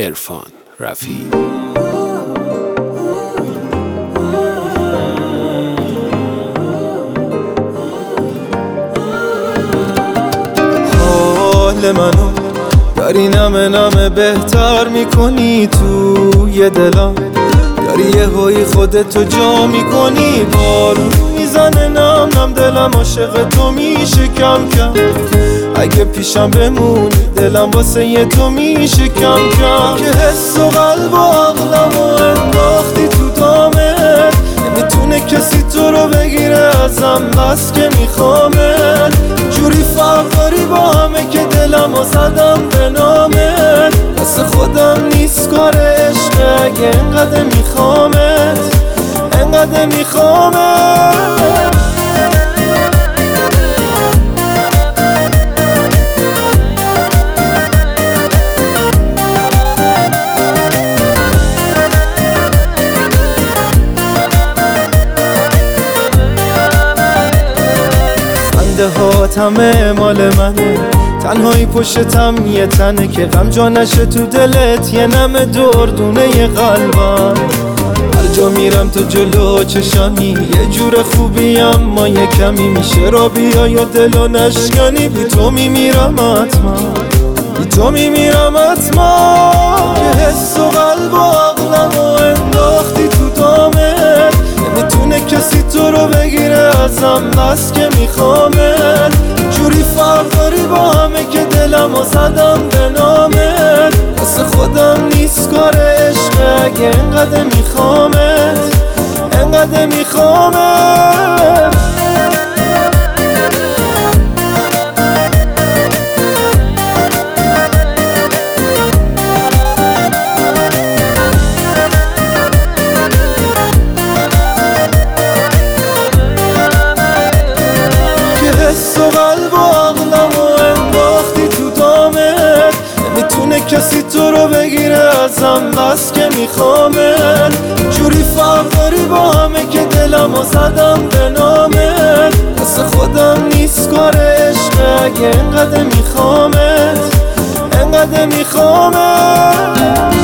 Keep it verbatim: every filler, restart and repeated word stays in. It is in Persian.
عرفان رفیعی. حال منو داری نمه نمه بهتر میکنی توی دلم، داری یه هایی خودتو جا میکنی. بارون میزنه نم نم دلم عاشق تو میشه کم کم، اگه پیشم بمونی دلم واسه یه تو میشه کم کم. که حس و قلب و عقلم و انداختی تو دامت، نمیتونه کسی تو رو بگیره ازم بس که میخوامت. جوری فرق داری با همه که دلم و زدم به نامت، دست خودم نیست کار عشق اگه انقدر میخوامت، انقدر میخوامت. هات همه مال منه، تنهایی پشتم یه تنه که غم جا نشه تو دلت یه نم دردونه ی قلبم. هر جا میرم تو جلو چشانی، یه جور خوبی اما یه کمی میشه را بیای و دلو نشکنی. بی تو میمیرم حتما، بی تو میمیرم حتما. که حس و قلب و عقلم و انداختی تو دامت، نمیتونه کسی تو رو بگیره ازم بس که میخوامت. جوری فرق داری با همه که دلم و زدم به نامت، واسه خودم نیست کار عشق اگه انقدر میخوامت، انقدر میخوامت. حس و قلب و عقلم و انداختی تو دامت، نمیتونه کسی تو رو بگیره ازم بس که میخوامت. جوری فرق داری با همه که دلم و زدم به نامت، واسه خودم نیست کار عشق اگه انقدر میخوامت، انقدر میخوامت.